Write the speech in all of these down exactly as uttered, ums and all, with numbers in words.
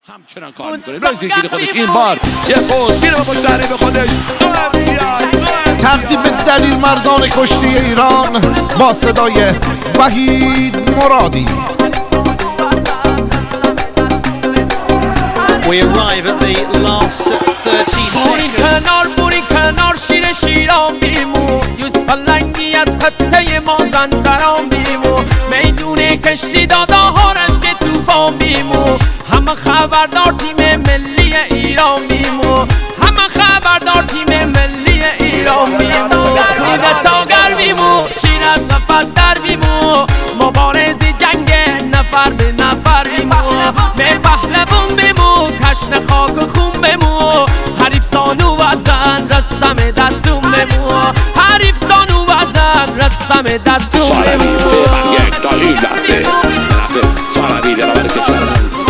همچنان کار میکنه. رئیس گیر خودش این بار یه پوز میره با پشت به خودش تقدیم دلیل مردان کشتی ایران با صدای وحید مرادی. We arrive at the last thirty بورین کنار بورین کنار شیر شیران بیمو یوسف لنگی از خطه مازن برام بیمو میدونه کشتی داداهارش که توفان بیمو همه خبردار تیم ملی ایران بیمو همه خبردار تیم ملی ایران بیمو کودتا گر بیمو شیر از نفس در بیمو مبارزی جنگ نفر به نفر بیمو می پهلوان بیمو تشن خاک و خون بمو حریف سانو وزن رسم دستون بمو حریف سانو وزن رسم دستون بمو یک تا این لحظه لحظه سارنی در آمد کشور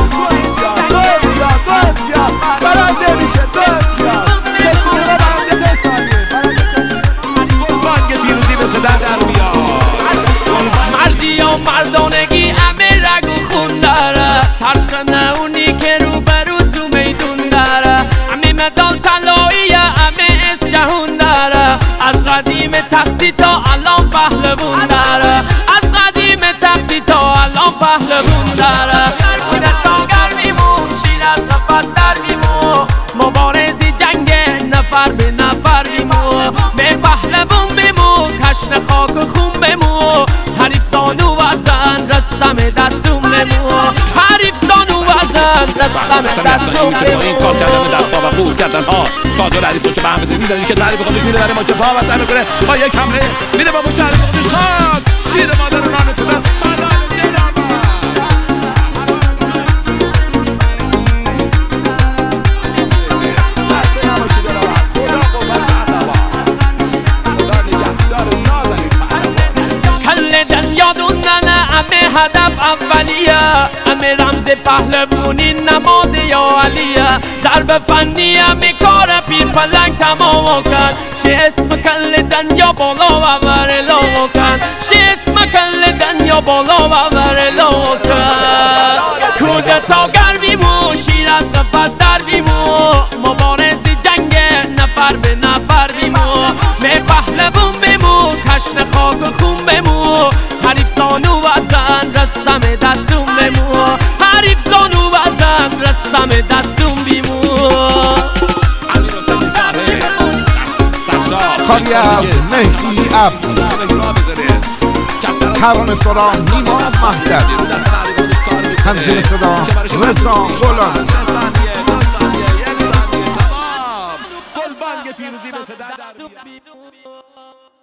بانگ پیروزی به صدا در میاد. مردی و مردانگی همه رگ و خون داره ترس نهونی که رو برو تو میدون داره همه مدال طلایی همه از جهون داره از قدیم تختی تا الان پهلوون داره از قدیم تختی تا الان پهلوون داره کودتا گر بیمو شیر از نفس در بیمو مبارزی جنگ نفر به نفر بیمو می پهلوون بیمو تشن خاک و خون بیمو حریف سانو وزن رسم دستون بمو حریف سانو وزن رسم دستون بمو این کار کردن دستا و خود کردن ها قادر علی پشت به همه میدونی که تعریف خودش میره برای ماچه پا و سر میکنه با یک حمله میره با مشهر خودش خان شیر مادر رو رانه کنه همه هدف اولیه همه رمز پهلوانی نماد یا علیه ضرب فنی همه کار پیر پلنگ تمام کن شی اسم کل دنیا بالا و ورلا کن شی اسم کل دنیا بالا و ورلا کن کودتا گر بیمو شیر از نفس در بیمو مبارزی جنگ نفر به نفر بیمو می پهلوان بیمو تشن خاک و خون بیمو حریف سانو وزن رسم دستون بیمو حریف سانو وزن رسم دستون بیمو کاری از مهدی عبدی، ترانه سرا نیما مهدوی، تنظیم صدا رضا غلامی. گل بانگ پیروزی به صدا در میاد.